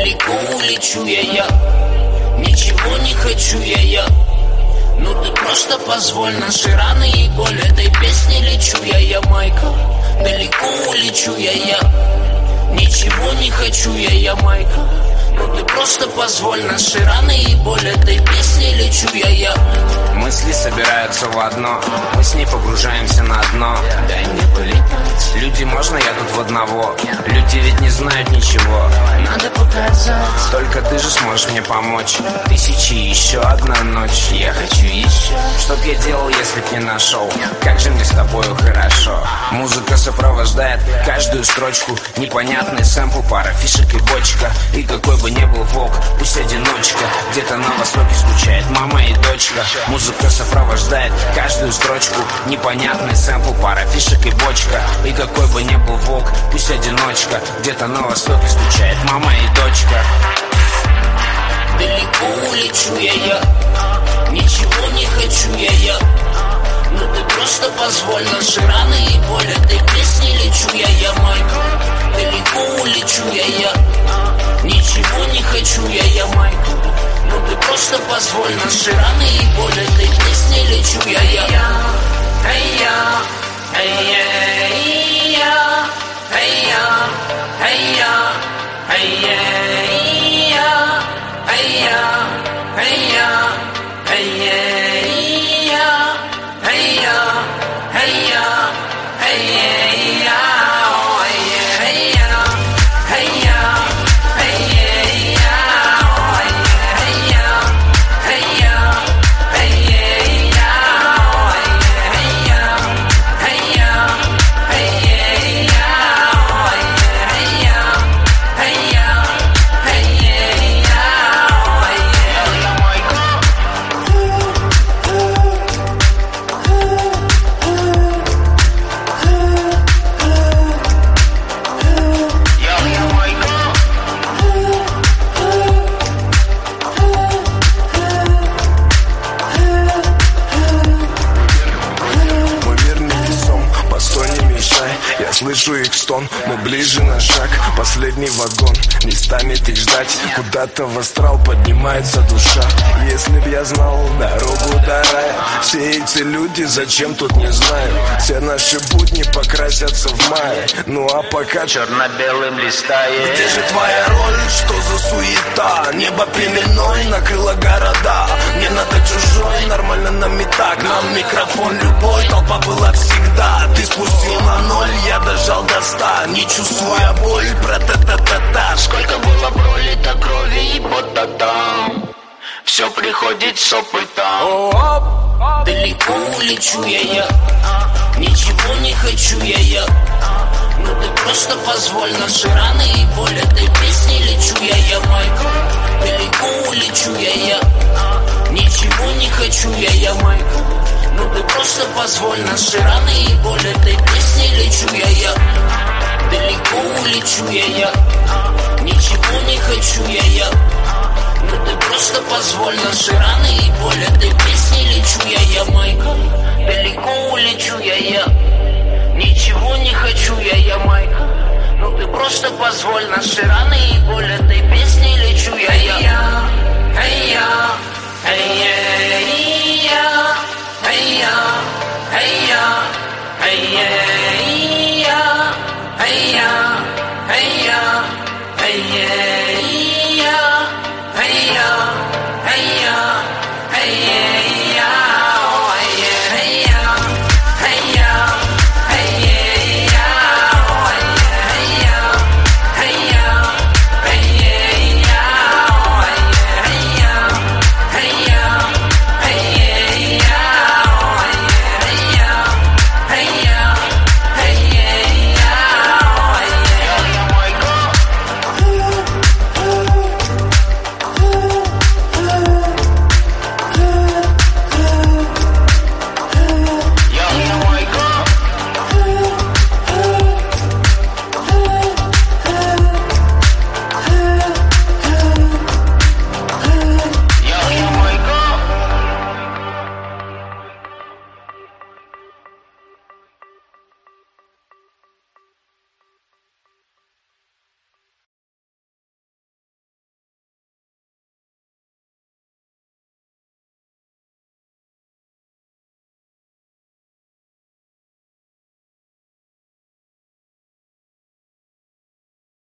Далеко улечу я, ничего не хочу я. Ну ты просто позволь, наши раны и боль этой песни лечу я, Майка. Далеко улечу я, ничего не хочу я, Майка. Ну ты просто позволь, наши раны и боль этой песни лечу я. Мысли собираются в одно, мы с ней погружаемся на дно. Дай мне полетать. Люди, можно я тут в одного? Люди ведь не знают ничего. Надо показать. Только ты же сможешь мне помочь. Тысячи и еще одна ночь. Я хочу еще. Что б я делал, если б не нашел? Как же мне с тобою хорошо. Музыка сопровождает каждую строчку. Непонятный сэмпл, пара фишек и бочка. И какой бы ни был волк, пусть одиночка. Где-то на востоке скучает мама и дочка. Музыка сопровождает каждую строчку. Непонятный сэмпл, пара фишек и бочка. И какой бы ни был волк, пусть одиночка. Где-то на востоке скучает мама и дочка. Далеко улечу я, ничего не хочу я. Ну ты просто позволь, наши раны и боль этой песни лечу я, Майка. Далеко улечу я, ничего не хочу я, Майка. Ну ты просто позволь, наши раны и боль этой песни лечу я. Эй-я, эй-я, эй-я, эй-я, эй-я, эй-я, эй-я, эй-я, эй-я, эй-я, эй-я, эй-я. Слышу их стон, мы ближе на шаг. Последний вагон, не станет их ждать. Куда-то в астрал поднимается душа. Если б я знал дорогу до рая, все эти люди зачем тут не знаю. Все наши будни покрасятся в мае. Ну а пока черно-белым листает. Где же твоя роль, что за суета? Небо пеленой накрыло города. Мне надо чужой, нормально нам и так. Нам микрофон любой, толпа была всегда. Ты спустил на ноль, я дожал до 100, не чувствуя боль, про-та-та-та-та. Сколько было пролито крови и пота там. Все приходит с опытом. Далеко улечу я, ничего не хочу я. Ну ты просто позволь, наши раны и боль этой песни лечу я, Майка. Далеко улечу я, ничего не хочу я, Майка. Ну ты просто позволь, наши раны и боль этой песни лечу я. Далеко улечу я, ничего не хочу я. Ну ты просто позволь, наши раны и боль этой песни лечу я, Майка. Далеко улечу я, ничего не хочу я, Майка. Ну ты просто позволь, наши раны и боль этой песни лечу я. Эй-я, эй-я, эй-я, эй-я, эй-я.